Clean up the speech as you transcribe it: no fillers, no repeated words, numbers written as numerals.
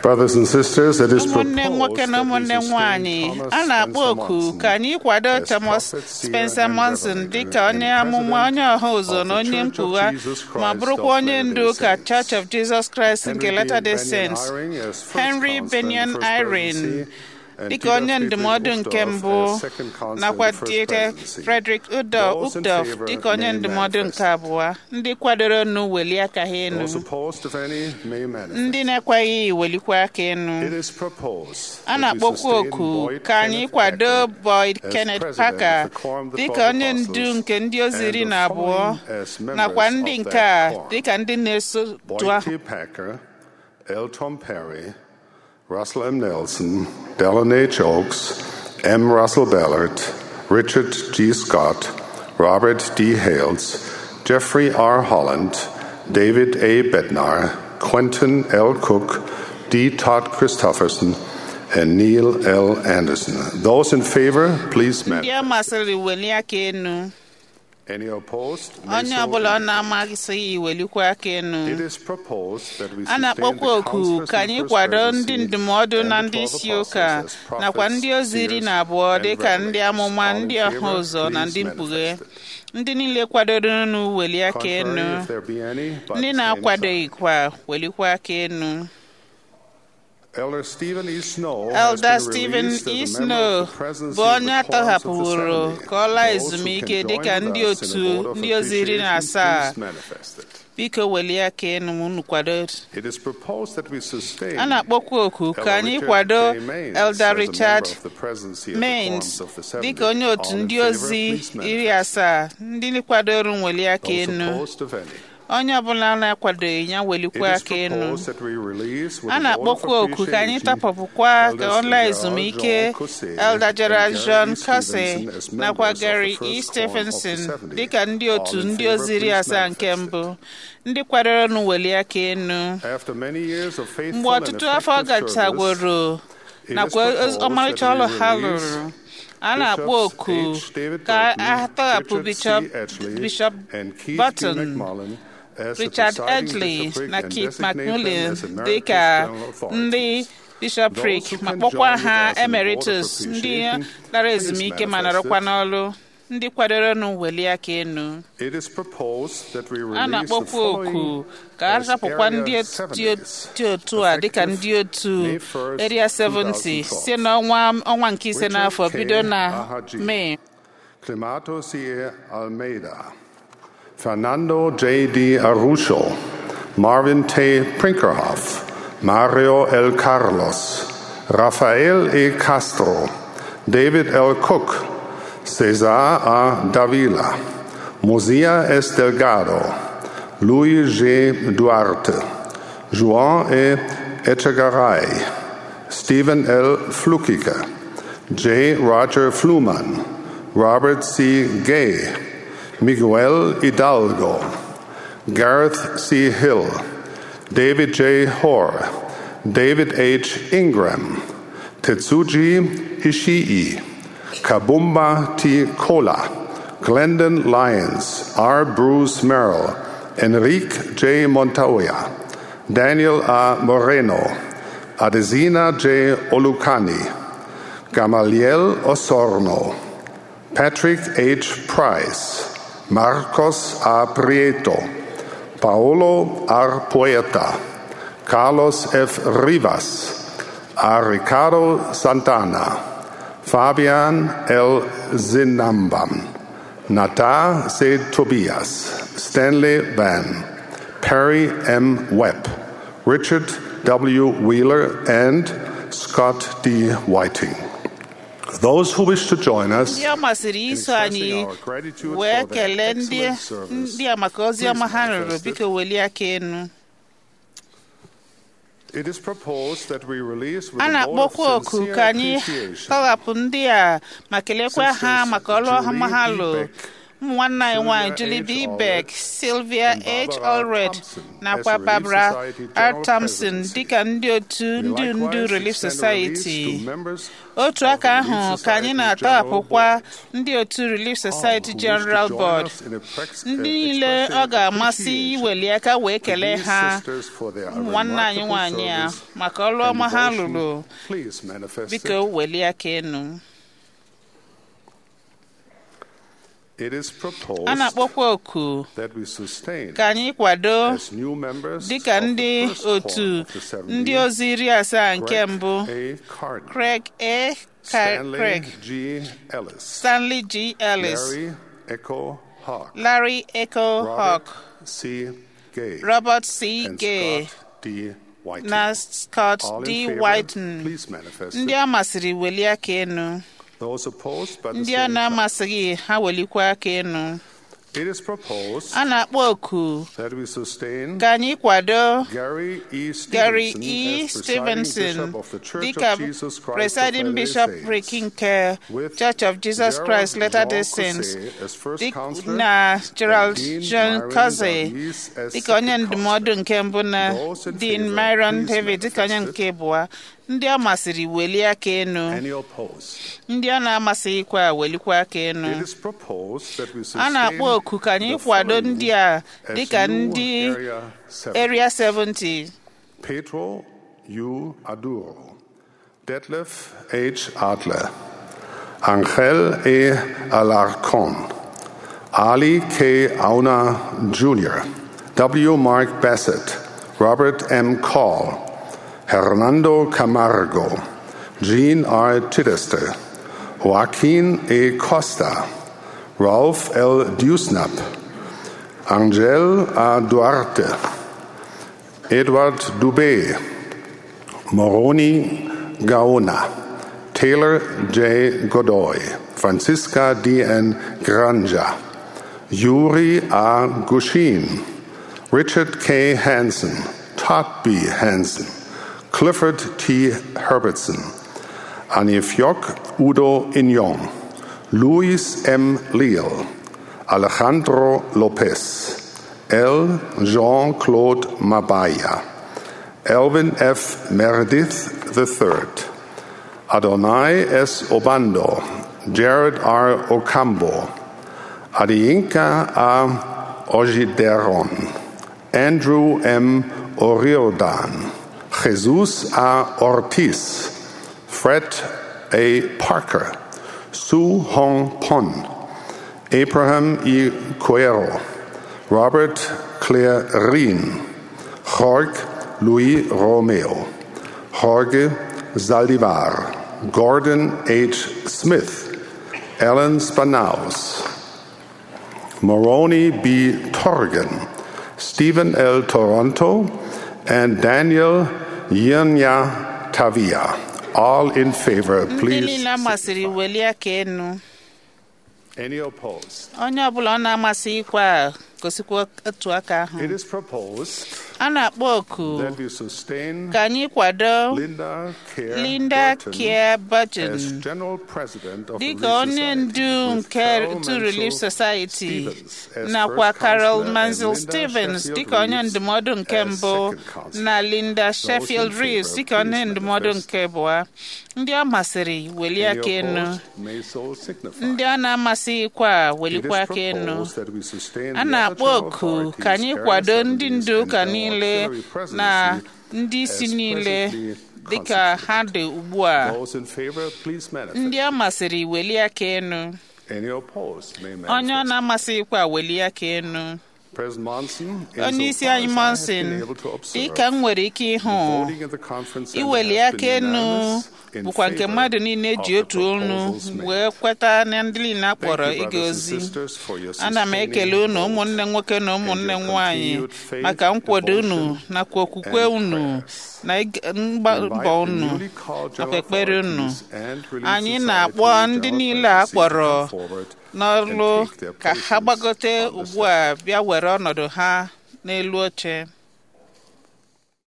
Brothers and sisters, it is ụmụnne nwoke proposed na that we ụmụnne nwanyị sustain a na-akpọ Thomas oku Spencer ka anyị kwado Monson Thomas as prophet, seer, Spencer and Monson revelator dịka onye and amụma onye ọha ụzọ of na the onye Church of mkpugha Jesus Christ ma bụrụkwa of onye ndu Latter-day ụka Saints. Church of Jesus Christ nke Henry Latter-day Benyon Saints. Eyring as first Henry counselor in the Benyon first Eyring presidency, and dịka Peter onye Friedrich ndụmọdụ nke Uchtdorf mbụ as second counselor nakwa in the first Dieter presidency. Frederick Those in Uchtdorf favor dịka onye may ndụmọdụ nke manifest. abụọ. Ndị kwadoro nụ welie aka ha enu, Those opposed, if any, may manifest. ndị na-ekweghị welikwa aka enu. It is proposed A that we na-akpọkwa sustain oku Boyd ka anyị Kenneth kwado Packer Boyd as Kenneth president Packer of the Quorum of the dịka 12 onye ndu Apostles nke ndị ozi iri and na the abụọ following as members nakwa of ndị nke that a quorum. dịka ndị na-eso tu Boyd ahụ. T. Packer, L. Tom Perry, Russell M. Nelson, Dallin H. Oaks, M. Russell Ballard, Richard G. Scott, Robert D. Hales, Jeffrey R. Holland, David A. Bednar, Quentin L. Cook, D. Todd Christofferson, and Neil L. Anderson. Those in favor, please Ndị manifest. a masịrị welie aka enu, Any opposed? May onye so ọbụla ọ be. na-amaghịsị welikwa aka enu. It is proposed that we A sustain na-akpọkwa the oku counselors ka in the anyị first kwado ndị presidency ndụmọdụ and na the ndị 12 isi ụka apostles as nakwa prophets, ndị ozi iri seers, na abụọ and dịka ndị revelators. amụma All in ndị ọha favor, ụzọ na please ndị mkpughe. manifest it. Ndị niile kwadoro nụ welie aka Contrary, enu, if there be any, by ndị the same na-akwadoghịkwa welikwa aka enu. Elder Stephen E. Snow Elder has been Stephen released E. as a member Snow of the presidency bụ of onye the quorums of the atọhapụworo 70. ka ọ laa Those who ezumike can dịka join ndị with us in a otu vote of ndị ozi iri na appreciation, asaa. please manifest it. Biko welie aka enu ma unu kwado. It is proposed that we sustain A na-akpọkwa oku ka Elder anyị Richard kwado J. Maines Elder as a Richard member of the presidency of the Maines quorums of the 70. dịka onye otu All in ndị favor, ozi please iri manifest. asaa. Ndị kwadoro welie aka Those enu, opposed, if any. onye ọbụla na-akwadoghị ya It welikwa is aka enu. proposed that we release with A a vote of na-akpọkwa oku ka anyị appreciation tapọpụkwa ka ọ laa Elders ezumike Gerald John Cossey Elder Gerald and John Gary E. Cossey Stevenson as nakwa members of the Gary first E. quorum of the Stephenson 70. dịka ndị otu All in ndị favor, ozi iri please asaa nke manifest mbụ. Ndị kwadoro nụ welie aka enu. After many years of faithful Mgbe and ọtụtụ afọ effective service, gachagworo it is nakwa proposed ọmarịcha that we ọrụ ha release lụrụ, a na-akpọ Bishops oku H. David ka Burton, a tọghapụ Richard C. Edgley, Bishop and Keith T. Burton, McMullen as the Richard presiding Edgley bishopric na and Keith designate them McMullen as emeritus dịka general authorities. ndị bishopric Those who ma can kpọkwa join ha with us in the vote of emeritus ndị appreciation, lara please ezumike ma manifest nọrọkwa it. n'ọrụ. Ndị kwadoro nụ welie aka enu. It is proposed that we A release the na-akpọkwa following oku ka a as rapụkwa Area ndị 70s, dị otu a dịka ndị otu May 1st, Area 70 site n'ọnwa nke ise n'afọ Richard K. bido na Ahaji, Mee. Clemato C. Almeida, Fernando J. D. Arrucho, Marvin T. Prinkerhoff, Mario L. Carlos, Rafael E. Castro, David L. Cook, Cesar A. Davila, Mozia S. Delgado, Luis G. Duarte, Juan E. Echegaray, Stephen L. Flukiger, J. Roger Fluman, Robert C. Gay, Miguel Hidalgo, Gareth C. Hill, David J. Hoare, David H. Ingram, Tetsuji Ishii, Kabumba T. Kola, Glendon Lyons, R. Bruce Merrill, Enrique J. Montoya, Daniel A. Moreno, Adesina J. Olucani, Gamaliel Osorno, Patrick H. Price, Marcos A. Prieto, Paolo R. Puerta, Carlos F. Rivas, A. Ricardo Santana, Fabian L. Zinambam, Nata C. Tobias, Stanley Van, Perry M. Webb, Richard W. Wheeler, and Scott D. Whiting. Those who wish to join us Ndị ọ masịrị in iso anyị expressing our gratitude wee for their kelee ndị excellent service, a maka ozi ọma ha rụrụ, manifest it. biko welie aka enu. it is proposed that we release with A a vote na-akpọkwa of oku sincere ka anyị appreciation tọghapụ ndị a ma kelekwa ha Sisters maka ọrụ ọma ha Julie lụrụ. Beck, nwanne anyị nwanyị Julie B. Beck, Sylvia H. Allred nakwa Barbara R. Thompson dịka ndị otu ndị ndu Relief Society. Otu aka ahụ ka anyị na-atọhapụkwa ndị otu Relief Society General Board, ndị niile ọ ga-amasị iweli aka wee kelee ha nwanne anyị nwanyị a maka ọrụ ọma ha lụrụ. Biko welie aka enu. A na-akpọkwa oku ka anyị kwado dịka ndị otu ndị ozi 70 nke mbụ Craig A. Craig, Stanley G. Ellis, Larry Echo Hawk, Robert C. Gay na Scott D. Whiten. Ndị a masịrị welie aka enu. Ndị a na-amasịghị ha welikwa aka enu. A na-akpọ oku ka anyị kwado Gary E. Stevenson dịka Presiding Bishopric nke Church of Jesus Christ Latter-day Saints na Gerald John Cossey dịka onye ndụmọdụ nke mbụ na Dean Myron David dịka onye nke abụọ. Ndị a masịrị welie aka enu. Ndị a na-amasịghịkwa welikwa aka enu. A na-akpọ oku ka anyị kwado ndị a dịka ndị Area 70. Pedro U. Aduro, Detlef H. Adler, Angel E. Alarcon, Ali K. Auna Jr., W. Mark Bassett, Robert M. Call, Hernando Camargo, Jean R. Chittister, Joaquin A. Costa, Ralph L. Dusnap, Angel A. Duarte, Edward Dubé, Moroni Gaona, Taylor J. Godoy, Francisca D. N. Granja, Yuri A. Gushin, Richard K. Hansen, Todd B. Hansen, Clifford T. Herbertson, Anifiok Udo Inyong, Luis M. Leal, Alejandro Lopez, L. Jean-Claude Mabaya, Elvin F. Meredith III, Adonai S. Obando, Jared R. Ocambo, Adiyinka A. Ojideron, Andrew M. Oriordan, Jesus A. Ortiz, Fred A. Parker, Su Hong Pon, Abraham E. Cuero, Robert Claire Rien, Jorge Luis Romeo, Jorge Zaldivar, Gordon H. Smith, Alan Spanaus, Moroni B. Torgan, Stephen L. Toronto, and Daniel Yenya Tavia. All in favor, please. Any opposed? It is proposed that we sustain Linda Care Burton as General President of the Relief Society, nakwa Carol Mansell Stevens dịka onye ndụmọdụ nke mbụ na Linda Sheffield Reeves dịka onye ndụmọdụ nke abụọ. Ndị a masịrị welie aka enu. Ndị a na-amasịghịkwa welikwa aka enu. A na-akpọ oku ka anyị kwado ndị ndu ụka niile na ndị isi niile dịka ha dị ugbu a. Ndị a masịrị welie aka enu. Onye ọ na-amasịghịkwa welie aka enu. Onye isi anyị Monson, dịka m nwere ike ịhụ, iweli aka enu bụkwa nke mmadụ niile ji otu olu wee kweta na ndị niile akpọrọ ịga ozi. Ana m ekele unu ụmụnne nwoke na ụmụnne nwanyị maka nkwado unu nakwa okwukwe unu na mbọ unu nakwa ekpere unu. Anyị na-akpọ ndị niile a kpọrọ n'ọrụ ka ha gbagote ugbu a bịa were ọnọdụ ha n'elu oche.